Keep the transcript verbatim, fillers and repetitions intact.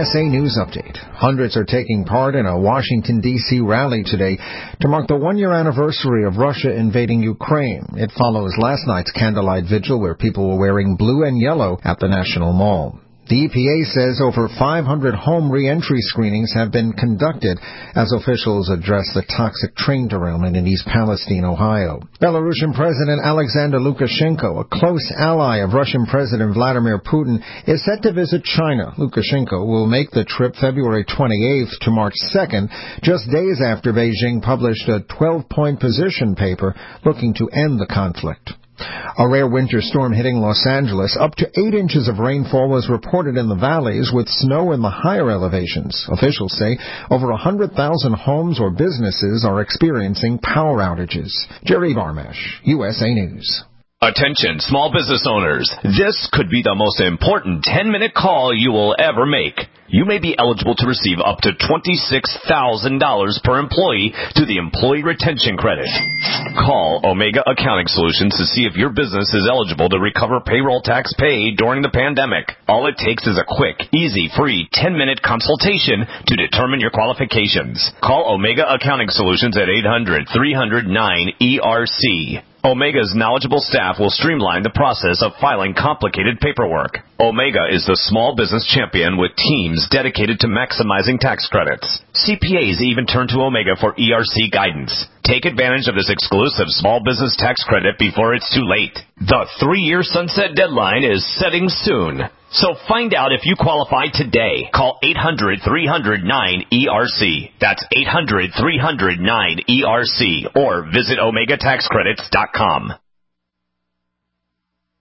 S A News Update. Hundreds are taking part in a Washington, D C rally today to mark the one-year anniversary of Russia invading Ukraine. It follows last night's candlelight vigil where people were wearing blue and yellow at the National Mall. The E P A says over five hundred home re-entry screenings have been conducted as officials address the toxic train derailment in East Palestine, Ohio. Belarusian President Alexander Lukashenko, a close ally of Russian President Vladimir Putin, is set to visit China. Lukashenko will make the trip February twenty-eighth to March second, just days after Beijing published a twelve-point position paper looking to end the conflict. A rare winter storm hitting Los Angeles. Up to eight inches of rainfall was reported in the valleys, with snow in the higher elevations. Officials say over one hundred thousand homes or businesses are experiencing power outages. Jerry Barmash, U S A News. Attention, small business owners. This could be the most important ten-minute call you will ever make. You may be eligible to receive up to twenty-six thousand dollars per employee to the Employee Retention Credit. Call Omega Accounting Solutions to see if your business is eligible to recover payroll tax paid during the pandemic. All it takes is a quick, easy, free ten-minute consultation to determine your qualifications. Call Omega Accounting Solutions at eight hundred, three hundred, nine E R C. Omega's knowledgeable staff will streamline the process of filing complicated paperwork. Omega is the small business champion with teams dedicated to maximizing tax credits. C P As even turn to Omega for E R C guidance. Take advantage of this exclusive small business tax credit before it's too late. The three-year sunset deadline is setting soon. So find out if you qualify today. Call eight hundred, three hundred, nine E R C. That's eight hundred, three hundred, nine E R C. Or visit omega tax credits dot com.